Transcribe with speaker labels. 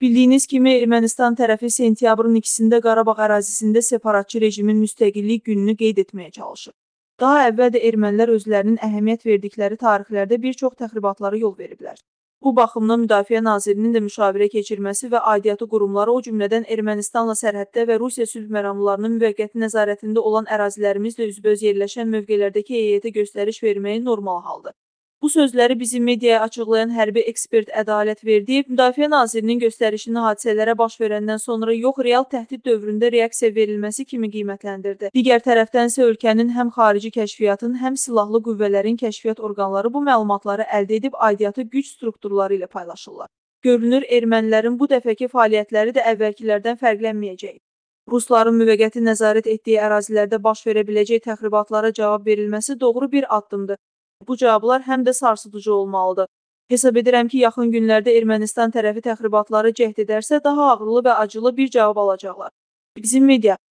Speaker 1: Bildiyiniz kimi, Ermənistan tərəfi sentyabrın 2-də Qarabağ ərazisində separatçı rejimin müstəqillik gününü qeyd etməyə çalışır. Daha əvvəl də ermənilər özlərinin əhəmiyyət verdikləri tarixlərdə bir çox təxribatlara yol veriblər. Bu baxımdan Müdafiə Nazirinin də müşavirə keçirməsi və aidiyyatı qurumları, o cümlədən Ermənistanla sərhəddə və Rusiya sülh məramlarının müvəqqəti nəzarətində olan ərazilərimizlə üzbəüz yerləşən mövqelərdəki heyətə göstəriş verməyi normal haldır. Bu sözləri bizim mediaya açıqlayan hərbi ekspert Ədalət Verdiyev, Müdafiə Nazirinin göstərişini hadisələrə baş verəndən sonra yox, real təhdid dövründə reaksiya verilməsi kimi qiymətləndirdi. Digər tərəfdən isə ölkənin həm xarici kəşfiyyatın, həm silahlı qüvvələrin kəşfiyyat orqanları bu məlumatları əldə edib aidiyyatı güc strukturları ilə paylaşırlar. Görünür, ermənilərin bu dəfəki fəaliyyətləri də əvvəlkilərdən fərqlənməyəcək. Rusların müvəqqəti nəzarət etdiyi ərazilərdə baş verə biləcək təxribatlara cavab verilməsi doğru bir addımdır. Bu cavablar həm də sarsıdıcı olmalıdır. Hesab edirəm ki, yaxın günlərdə Ermənistan tərəfi təxribatları cəhd edərsə, daha ağırlı və acılı bir cavab alacaqlar. Bizim media